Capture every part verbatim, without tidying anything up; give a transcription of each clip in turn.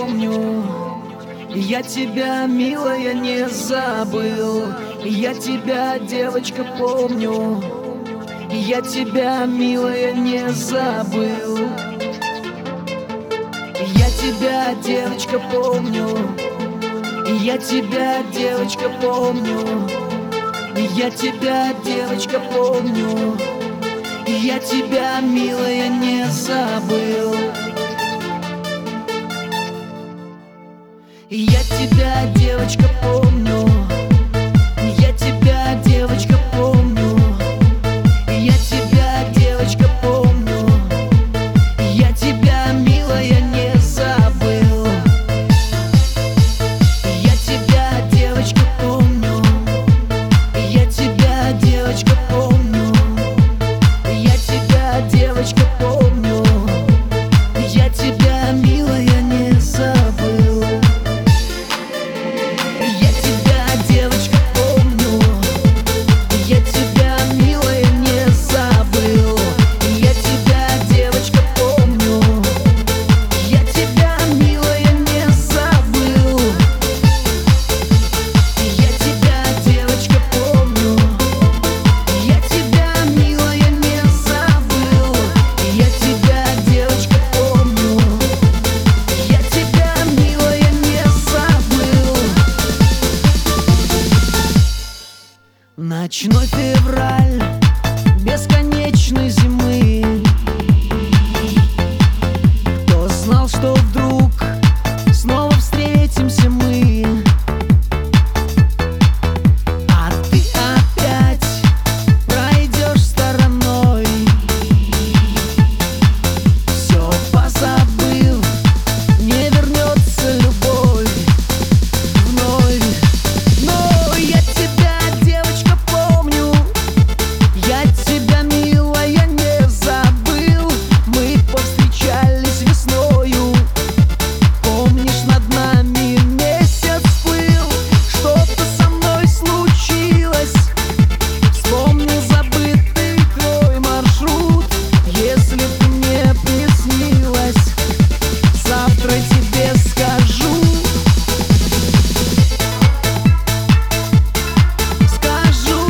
помню. Я тебя, милая, не забыл. Я тебя, девочка, помню. Я тебя, милая, не забыл. Я тебя, девочка, помню. Я тебя, девочка, помню. Я тебя, девочка, помню. Я тебя, милая, не забыл. Я тебя, девочка, помню. Я тебя, девочка, помню. Я тебя, девочка, помню. Я тебя, милая, не забыл. Я тебя, девочка, помню. Я тебя, девочка, помню. Я тебя, девочка, помню. Я тебя, милая, не забыл. Я тебя, девочка, помню. Я тебя, милая, не забыл. Я тебя, девочка, помню. Я тебя, милая, не забыл. Я тебя, девочка, помню. Я тебя, милая, не забыл. Я тебя, девочка, помню. Я тебя, милая, не забыл. Ночной февраль бесконечной зимы. Кто знал, что вдруг снова встретимся мы? А ты опять пройдешь стороной, все позабыл, не вернется любовь вновь. Но я тебя, девочка, помню. Я тебя, милая, не забыл. Мы повстречались весною. Помнишь, над нами месяц плыл. Что-то со мной случилось. Вспомнил забытый твой маршрут. Если ты мне приснилась, завтра тебе скажу. Скажу.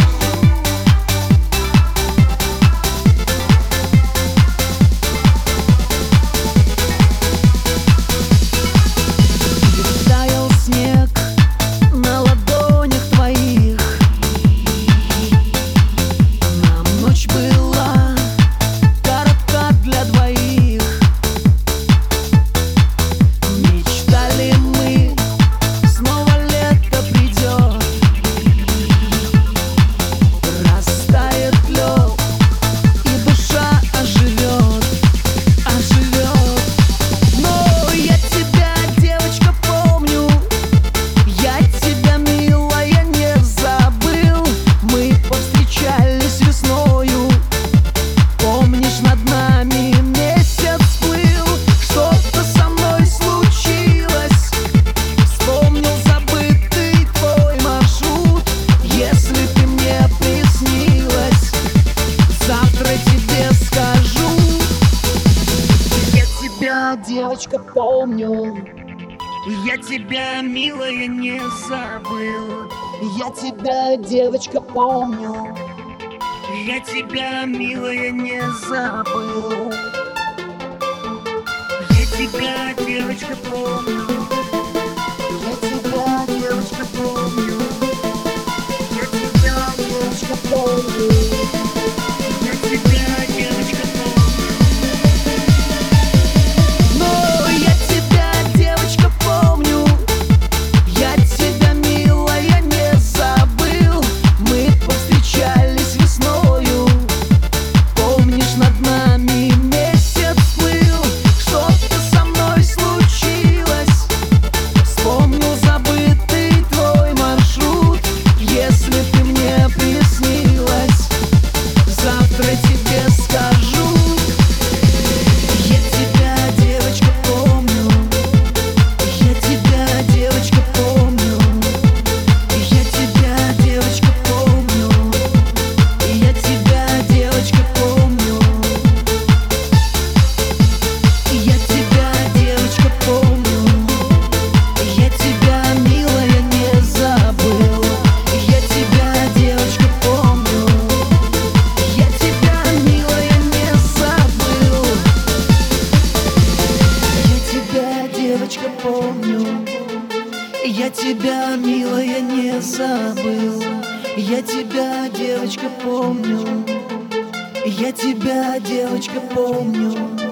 Таял снег на ладонях твоих. Нам ночь была коротка для двоих. Мечтали мы, снова лето придет. Растает лед, и душа оживет, оживет. Но я тебя, девочка, помню. Я тебя, милая, не забыл. Мы повстречались весною. Помнишь, над нами месяц плыл. Что-то со мной случилось. Вспомнил забытый твой маршрут. Если ты мне приснилась, завтра тебе скажу. Я тебя, девочка, помню. Я тебя, милая, не забыл. Я тебя, девочка, помню. Я тебя, милая, не забыл. Я тебя, девочка, помню. Я тебя, девочка, помню. Я тебя, девочка, помню. Я тебя, девочка, помню. Но я тебя, девочка, помню. Я тебя, милая, не забыл. Мы повстречались весною. Помнишь, над нами месяц плыл. Что-то со мной случилось. девочка, помню. Я тебя, милая, не забыл. Я тебя, девочка, помню. Я тебя, девочка, помню.